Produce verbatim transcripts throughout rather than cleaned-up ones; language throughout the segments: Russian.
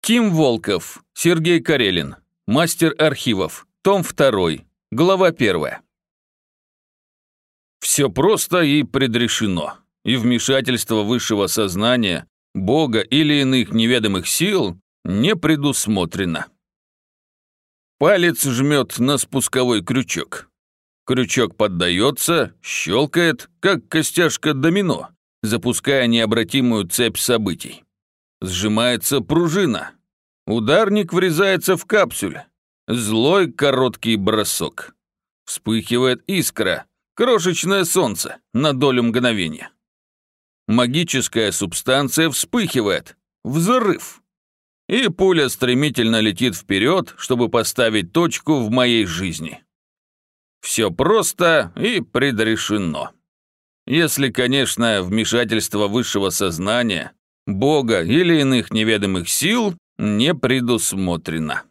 Ким Волков, Сергей Карелин, мастер архивов, том второй, глава первая. Все просто и предрешено, и вмешательство высшего сознания, Бога или иных неведомых сил не предусмотрено. Палец жмет на спусковой крючок. Крючок поддается, щелкает, как костяшка домино, запуская необратимую цепь событий. Сжимается пружина. Ударник врезается в капсюль. Злой короткий бросок. Вспыхивает искра, крошечное солнце на долю мгновения. Магическая субстанция вспыхивает. Взрыв. И пуля стремительно летит вперед, чтобы поставить точку в моей жизни. Все просто и предрешено. Если, конечно, вмешательство высшего сознания, Бога или иных неведомых сил не предусмотрено.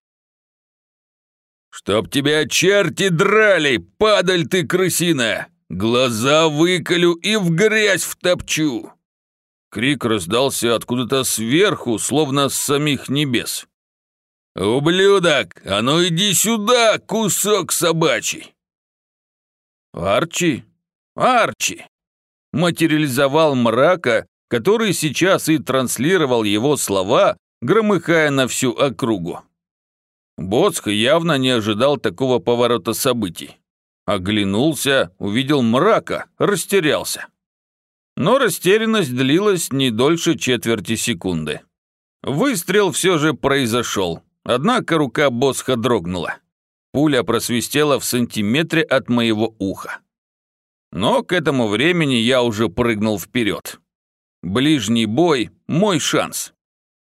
«Чтоб тебя черти драли, падаль ты крысиная! Глаза выколю и в грязь втопчу!» Крик раздался откуда-то сверху, словно с самих небес. «Ублюдок, а ну иди сюда, кусок собачий!» Арчи, Арчи материализовал мрака, который сейчас и транслировал его слова, громыхая на всю округу. Боцк явно не ожидал такого поворота событий. Оглянулся, увидел мрака, растерялся. Но растерянность длилась не дольше четверти секунды. Выстрел все же произошел, однако рука Боцка дрогнула. Пуля просвистела в сантиметре от моего уха. Но к этому времени я уже прыгнул вперед. Ближний бой – мой шанс.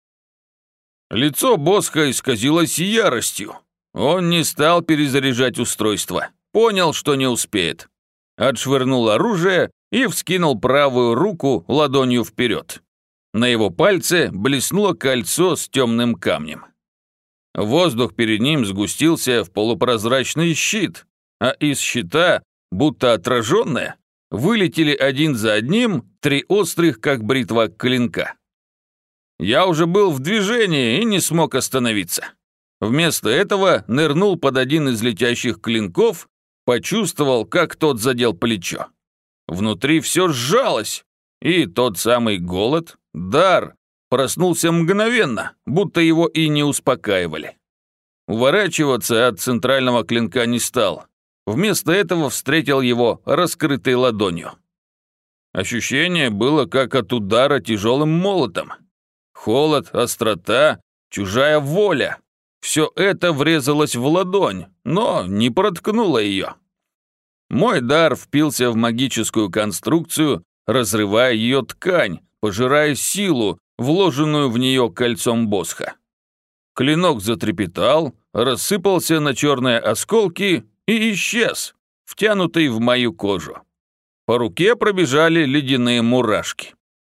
Лицо Боцка исказилось яростью. Он не стал перезаряжать устройство, понял, что не успеет. Отшвырнул оружие и вскинул правую руку ладонью вперед. На его пальце блеснуло кольцо с темным камнем. Воздух перед ним сгустился в полупрозрачный щит, а из щита, будто отраженное, вылетели один за одним три острых, как бритва, клинка. Я уже был в движении и не смог остановиться. Вместо этого нырнул под один из летящих клинков, почувствовал, как тот задел плечо. Внутри все сжалось, и тот самый голод, дар, проснулся мгновенно, будто его и не успокаивали. Уворачиваться от центрального клинка не стал. Вместо этого встретил его раскрытой ладонью. Ощущение было как от удара тяжелым молотом. Холод, острота, чужая воля. Все это врезалось в ладонь, но не проткнуло ее. Мой дар впился в магическую конструкцию, разрывая ее ткань, пожирая силу, вложенную в нее кольцом Босха. Клинок затрепетал, рассыпался на черные осколки и исчез, втянутый в мою кожу. По руке пробежали ледяные мурашки.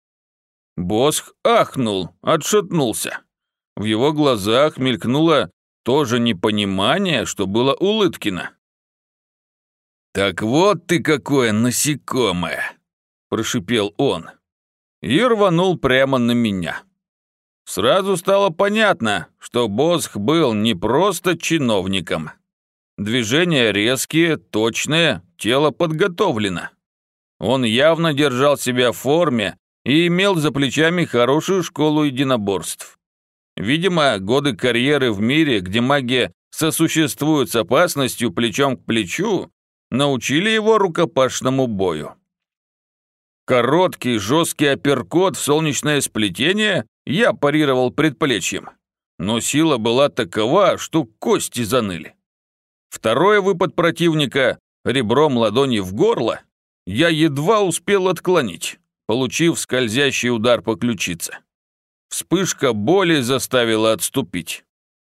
Босх ахнул, отшатнулся. В его глазах мелькнуло то же непонимание, что было у Лыткина. «Так вот ты какое насекомое!» – прошипел он. И рванул прямо на меня. Сразу стало понятно, что Босх был не просто чиновником. Движения резкие, точные, тело подготовлено. Он явно держал себя в форме и имел за плечами хорошую школу единоборств. Видимо, годы карьеры в мире, где магия сосуществует с опасностью плечом к плечу, научили его рукопашному бою. Короткий, жесткий апперкот в солнечное сплетение я парировал предплечьем, но сила была такова, что кости заныли. Второй выпад противника, ребром ладони в горло, я едва успел отклонить, получив скользящий удар по ключице. Вспышка боли заставила отступить.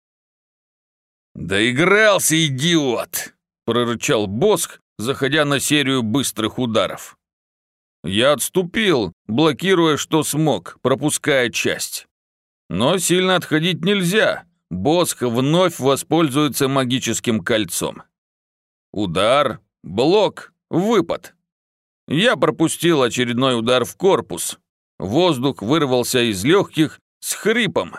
«Доигрался, идиот!» – прорычал Босх, заходя на серию быстрых ударов. Я отступил, блокируя, что смог, пропуская часть. Но сильно отходить нельзя. Босх вновь воспользуется магическим кольцом. Удар, блок, выпад. Я пропустил очередной удар в корпус. Воздух вырвался из легких с хрипом.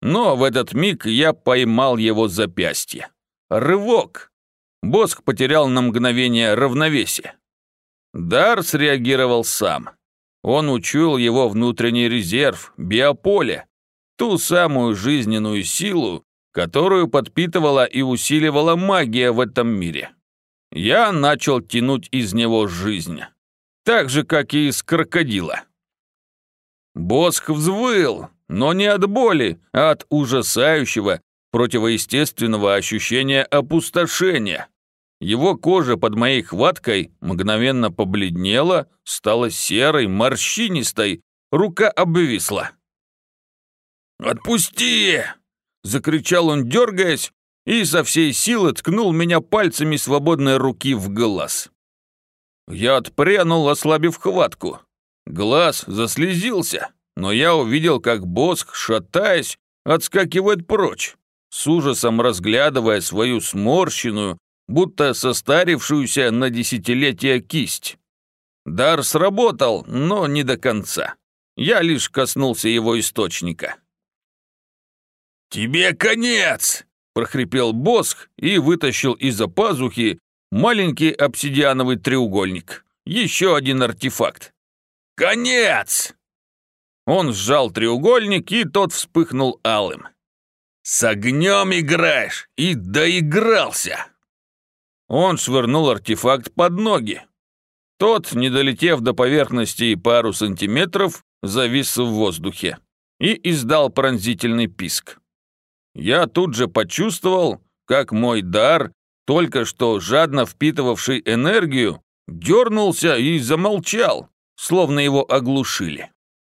Но в этот миг я поймал его запястье. Рывок. Босх потерял на мгновение равновесие. Дар среагировал сам. Он учуял его внутренний резерв, биополе, ту самую жизненную силу, которую подпитывала и усиливала магия в этом мире. Я начал тянуть из него жизнь, так же, как и из крокодила. Босх взвыл, но не от боли, а от ужасающего, противоестественного ощущения опустошения. Его кожа под моей хваткой мгновенно побледнела, стала серой, морщинистой, рука обвисла. «Отпусти!» – закричал он, дергаясь, и со всей силы ткнул меня пальцами свободной руки в глаз. Я отпрянул, ослабив хватку. Глаз заслезился, но я увидел, как Босх, шатаясь, отскакивает прочь, с ужасом разглядывая свою сморщенную, будто состарившуюся на десятилетия кисть. Дар сработал, но не до конца. Я лишь коснулся его источника. «Тебе конец!» – прохрипел Босх и вытащил из-за пазухи маленький обсидиановый треугольник. Еще один артефакт. «Конец!» Он сжал треугольник, и тот вспыхнул алым. «С огнем играешь! И доигрался!» Он швырнул артефакт под ноги. Тот, не долетев до поверхности и пару сантиметров, завис в воздухе и издал пронзительный писк. Я тут же почувствовал, как мой дар, только что жадно впитывавший энергию, дернулся и замолчал, словно его оглушили.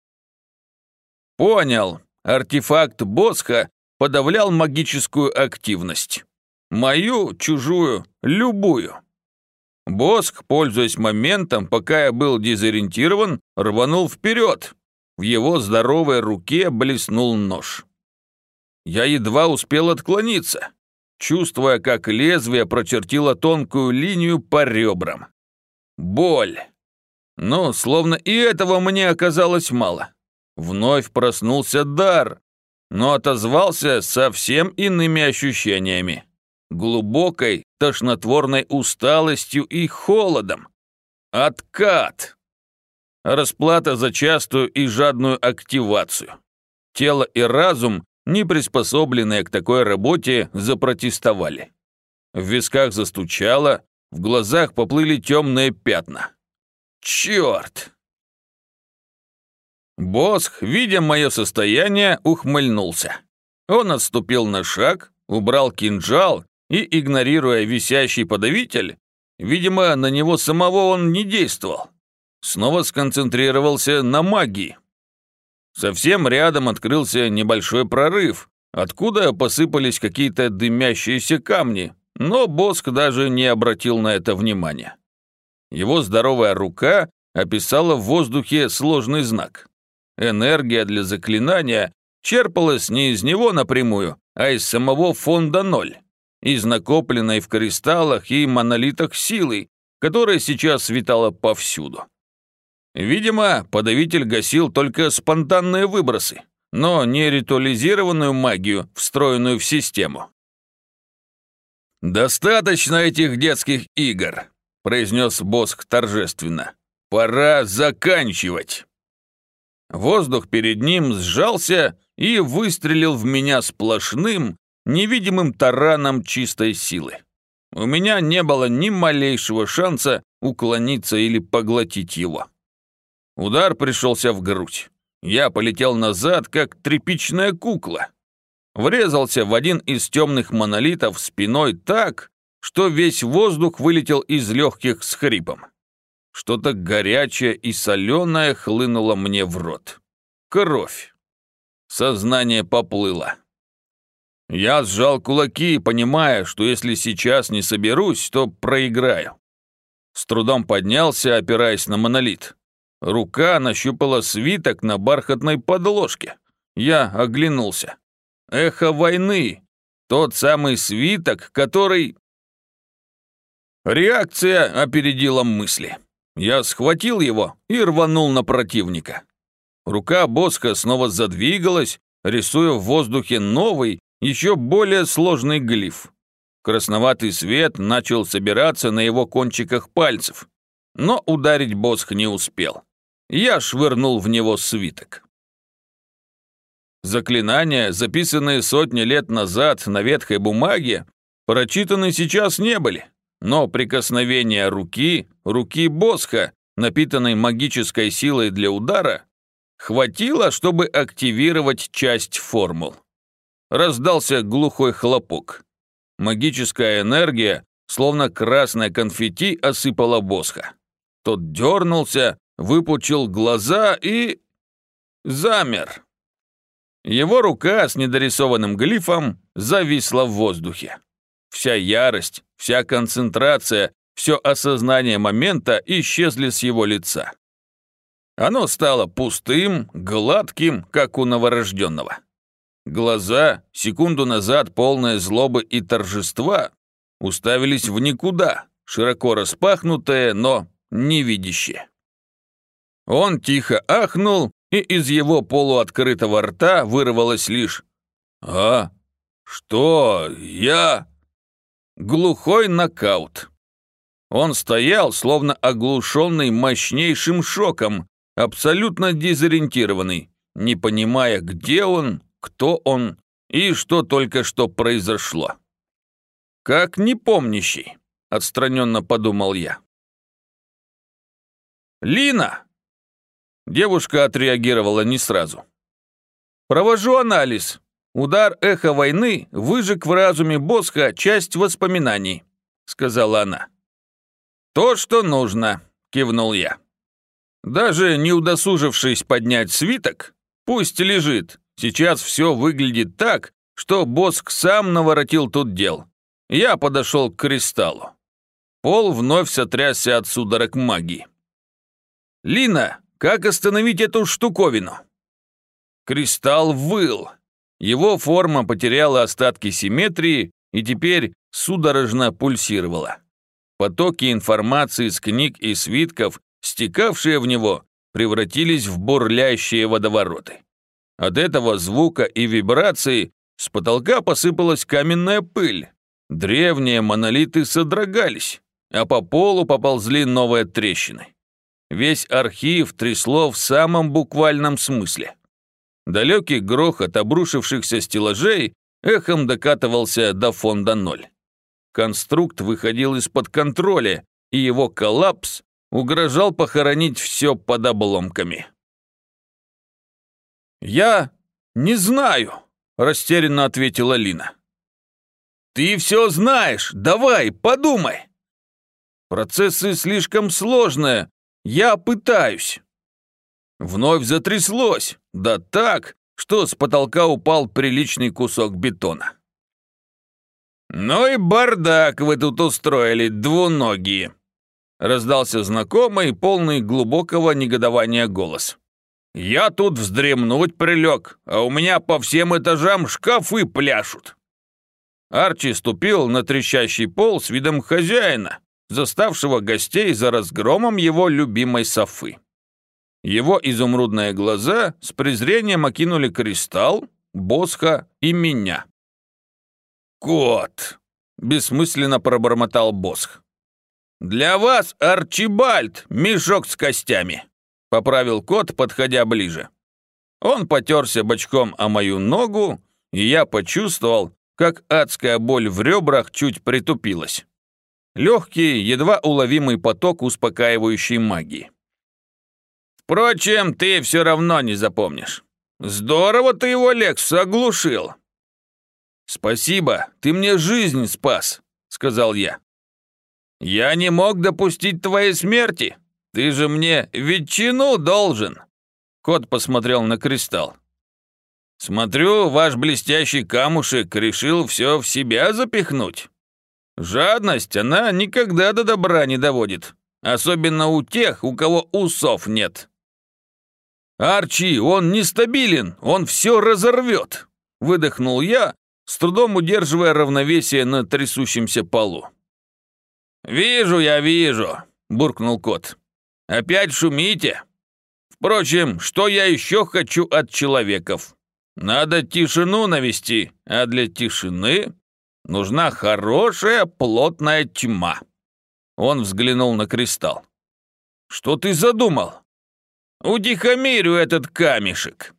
Понял, артефакт Босха подавлял магическую активность. Мою, чужую, любую. Босх, пользуясь моментом, пока я был дезориентирован, рванул вперед. В его здоровой руке блеснул нож. Я едва успел отклониться, чувствуя, как лезвие прочертило тонкую линию по ребрам. Боль. Но словно и этого мне оказалось мало. Вновь проснулся дар, но отозвался совсем иными ощущениями. Глубокой, тошнотворной усталостью и холодом. Откат. Расплата за частую и жадную активацию. Тело и разум, не приспособленные к такой работе, запротестовали. В висках застучало, в глазах поплыли темные пятна. Черт! Босх, видя мое состояние, ухмыльнулся. Он отступил на шаг, убрал кинжал и, игнорируя висящий подавитель, видимо, на него самого он не действовал, снова сконцентрировался на магии. Совсем рядом открылся небольшой прорыв, откуда посыпались какие-то дымящиеся камни, но Босх даже не обратил на это внимания. Его здоровая рука описала в воздухе сложный знак. Энергия для заклинания черпалась не из него напрямую, а из самого фонда ноль, из накопленной в кристаллах и монолитах силы, которая сейчас витала повсюду. Видимо, подавитель гасил только спонтанные выбросы, но не ритуализированную магию, встроенную в систему. «Достаточно этих детских игр», – произнес Босх торжественно. «Пора заканчивать». Воздух перед ним сжался и выстрелил в меня сплошным, невидимым тараном чистой силы. У меня не было ни малейшего шанса уклониться или поглотить его. Удар пришелся в грудь. Я полетел назад, как тряпичная кукла. Врезался в один из темных монолитов спиной так, что весь воздух вылетел из легких с хрипом. Что-то горячее и соленое хлынуло мне в рот. Кровь. Сознание поплыло. Я сжал кулаки, понимая, что если сейчас не соберусь, то проиграю. С трудом поднялся, опираясь на монолит. Рука нащупала свиток на бархатной подложке. Я оглянулся. Эхо войны. Тот самый свиток, который... Реакция опередила мысли. Я схватил его и рванул на противника. Рука Босха снова задвигалась, рисуя в воздухе новый, еще более сложный глиф. Красноватый свет начал собираться на его кончиках пальцев, но ударить Босх не успел. Я швырнул в него свиток. Заклинания, записанные сотни лет назад на ветхой бумаге, прочитаны сейчас не были, но прикосновение руки, руки Босха, напитанной магической силой для удара, хватило, чтобы активировать часть формул. Раздался глухой хлопок. Магическая энергия, словно красное конфетти, осыпала Босха. Тот дернулся, выпучил глаза и... замер. Его рука с недорисованным глифом зависла в воздухе. Вся ярость, вся концентрация, все осознание момента исчезли с его лица. Оно стало пустым, гладким, как у новорожденного. Глаза, секунду назад полные злобы и торжества, уставились в никуда, широко распахнутые, но невидящие. Он тихо ахнул, и из его полуоткрытого рта вырвалось лишь «А? Что? Я?» Глухой нокаут. Он стоял, словно оглушенный мощнейшим шоком, абсолютно дезориентированный, не понимая, где он, кто он и что только что произошло. «Как непомнящий», — отстраненно подумал я. «Лина!» Девушка отреагировала не сразу. «Провожу анализ. Удар эха войны выжег в разуме Босха часть воспоминаний», — сказала она. «То, что нужно», — кивнул я. Даже не удосужившись поднять свиток, пусть лежит, сейчас все выглядит так, что Босх сам наворотил тут дел. Я подошел к кристаллу. Пол вновь сотрясся от судорог магии. «Лина, как остановить эту штуковину?» Кристалл выл. Его форма потеряла остатки симметрии и теперь судорожно пульсировала. Потоки информации с книг и свитков, стекавшие в него, превратились в бурлящие водовороты. От этого звука и вибрации с потолка посыпалась каменная пыль. Древние монолиты содрогались, а по полу поползли новые трещины. Весь архив трясло в самом буквальном смысле. Далекий грохот обрушившихся стеллажей эхом докатывался до фонда ноль. Конструкт выходил из-под контроля, и его коллапс угрожал похоронить все под обломками. «Я не знаю», — растерянно ответила Лина. «Ты все знаешь, давай, подумай». «Процессы слишком сложные. Я пытаюсь». Вновь затряслось, да так, что с потолка упал приличный кусок бетона. «Ну и бардак вы тут устроили, двуногие!» Раздался знакомый, полный глубокого негодования голос. «Я тут вздремнуть прилег, а у меня по всем этажам шкафы пляшут». Арчи ступил на трещащий пол с видом хозяина, заставшего гостей за разгромом его любимой софы. Его изумрудные глаза с презрением окинули кристалл, Босха и меня. «Кот!» — бессмысленно пробормотал Босх. «Для вас, Арчибальд, мешок с костями!» — поправил кот, подходя ближе. Он потерся бочком о мою ногу, и я почувствовал, как адская боль в ребрах чуть притупилась. Легкий, едва уловимый поток успокаивающей магии. «Впрочем, ты все равно не запомнишь. Здорово ты его, Лекс, оглушил!» «Спасибо, ты мне жизнь спас», — сказал я. «Я не мог допустить твоей смерти. Ты же мне ветчину должен». Кот посмотрел на кристалл. «Смотрю, ваш блестящий камушек решил все в себя запихнуть. Жадность, она никогда до добра не доводит, особенно у тех, у кого усов нет». «Арчи, он нестабилен, он все разорвет», — выдохнул я, с трудом удерживая равновесие на трясущемся полу. «Вижу я, вижу», — буркнул кот. «Опять шумите? Впрочем, что я еще хочу от человеков? Надо тишину навести, а для тишины нужна хорошая плотная тьма». Он взглянул на кристалл. «Что ты задумал?» «Утихомирю этот камешек».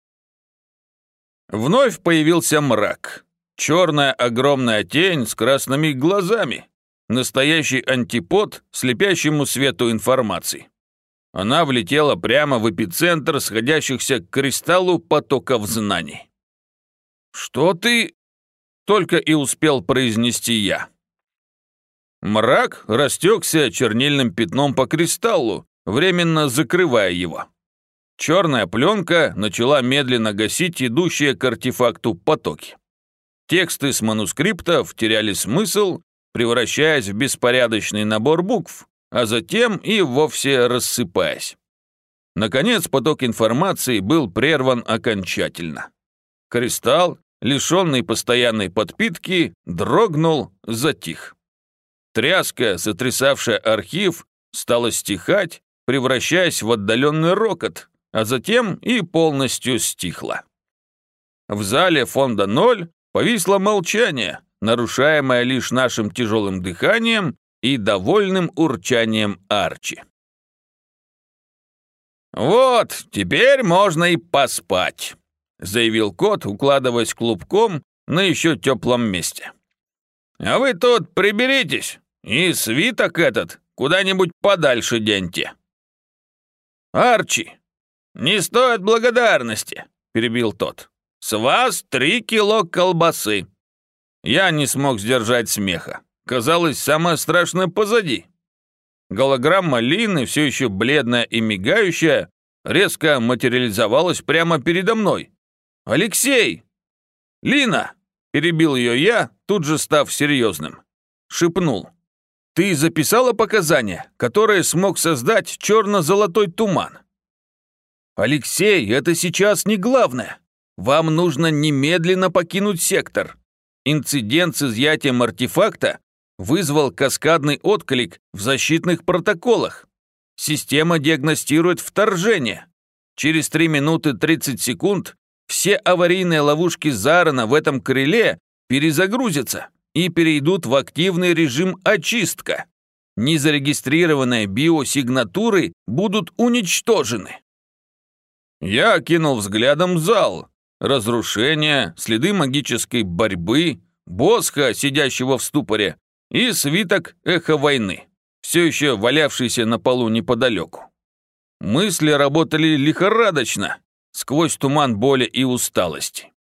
Вновь появился мрак. Черная огромная тень с красными глазами. Настоящий антипод слепящему свету информации. Она влетела прямо в эпицентр сходящихся к кристаллу потоков знаний. «Что ты?» — только и успел произнести я. Мрак растекся чернильным пятном по кристаллу, временно закрывая его. Черная пленка начала медленно гасить идущие к артефакту потоки. Тексты с манускриптов теряли смысл, превращаясь в беспорядочный набор букв, а затем и вовсе рассыпаясь. Наконец поток информации был прерван окончательно. Кристалл, лишенный постоянной подпитки, дрогнул, затих. Тряска, сотрясавшая архив, стала стихать, превращаясь в отдаленный рокот, а затем и полностью стихла. В зале фонда ноль повисло молчание, нарушаемое лишь нашим тяжелым дыханием и довольным урчанием Арчи. «Вот, теперь можно и поспать», — заявил кот, укладываясь клубком на еще теплом месте. «А вы тут приберитесь и свиток этот куда-нибудь подальше деньте». «Арчи, не стоит благодарности», — перебил тот. «С вас три кило колбасы». Я не смог сдержать смеха. Казалось, самое страшное позади. Голограмма Лины, все еще бледная и мигающая, резко материализовалась прямо передо мной. «Алексей!» «Лина!» – перебил ее я, тут же став серьезным. Шепнул. «Ты записала показания, которые смог создать черно-золотой туман?» «Алексей, это сейчас не главное. Вам нужно немедленно покинуть сектор. Инцидент с изъятием артефакта вызвал каскадный отклик в защитных протоколах. Система диагностирует вторжение. Через три минуты тридцать секунд все аварийные ловушки Зарана в этом крыле перезагрузятся и перейдут в активный режим очистка. Незарегистрированные биосигнатуры будут уничтожены». Я окинул взглядом зал. Разрушения, следы магической борьбы, Босха, сидящего в ступоре, и свиток «Эхо войны», все еще валявшийся на полу неподалеку. Мысли работали лихорадочно, сквозь туман боли и усталости.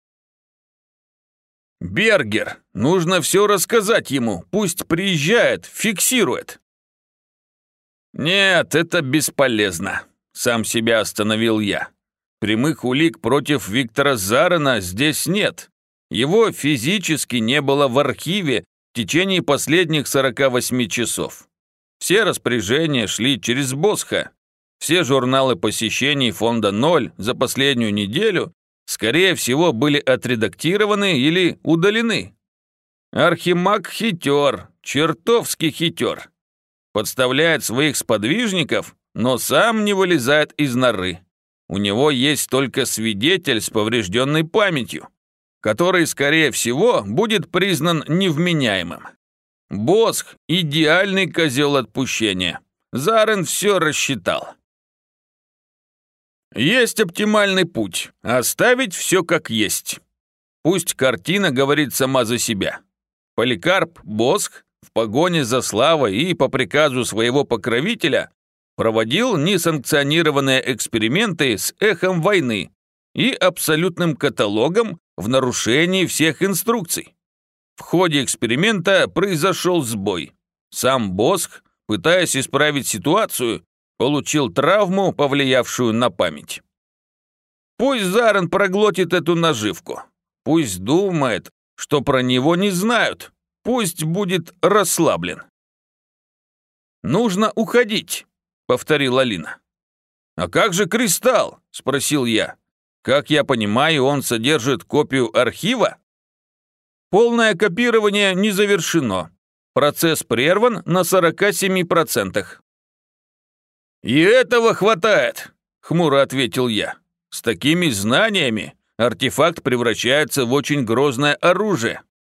«Бергер, нужно все рассказать ему, пусть приезжает, фиксирует». «Нет, это бесполезно», — сам себя остановил я. Прямых улик против Виктора Зарана здесь нет. Его физически не было в архиве в течение последних сорока восьми часов. Все распоряжения шли через Босха. Все журналы посещений фонда ноль за последнюю неделю, скорее всего, были отредактированы или удалены. Архимаг хитер, чертовски хитер. Подставляет своих сподвижников, но сам не вылезает из норы. У него есть только свидетель с поврежденной памятью, который, скорее всего, будет признан невменяемым. Босх – идеальный козел отпущения. Зарен все рассчитал. Есть оптимальный путь – оставить все как есть. Пусть картина говорит сама за себя. Поликарп Босх в погоне за славой и по приказу своего покровителя проводил несанкционированные эксперименты с эхом войны и абсолютным каталогом в нарушении всех инструкций. В ходе эксперимента произошел сбой. Сам Босх, пытаясь исправить ситуацию, получил травму, повлиявшую на память. Пусть Зарен проглотит эту наживку. Пусть думает, что про него не знают. Пусть будет расслаблен. «Нужно уходить», — повторила Лина. «А как же кристалл?» — спросил я. «Как я понимаю, он содержит копию архива?» «Полное копирование не завершено. Процесс прерван на сорока семи процентах». «И этого хватает», — хмуро ответил я. «С такими знаниями артефакт превращается в очень грозное оружие.